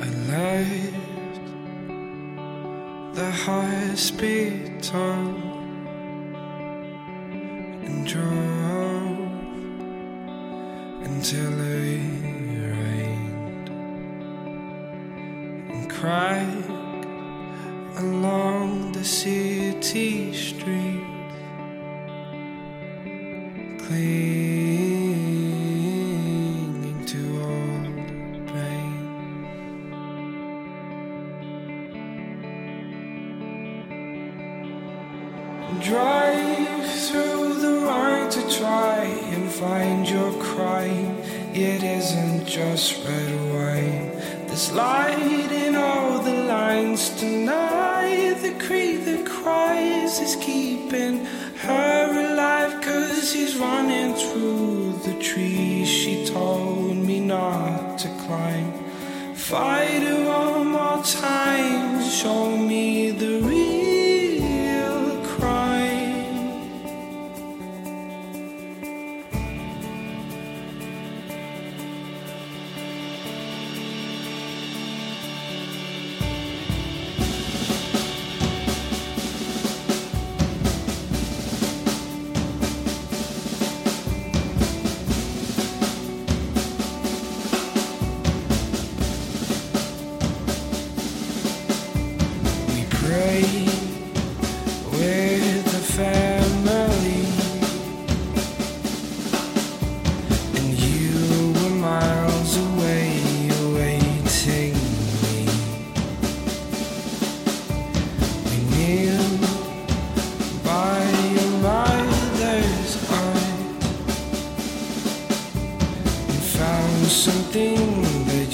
I left the hospital and drove until it rained and cried along the city streets, clinging to old pain. Drive through the rain to try and find your crime. It isn't just red or white. There's light in all the lines tonight. The creek that cries is keeping her alive, 'cause he's running through the trees she told me not to climb. Fight it one more time, show me the real crime. Pray with the family, and you were miles away awaiting me. We kneel by your mother's eyes and found something that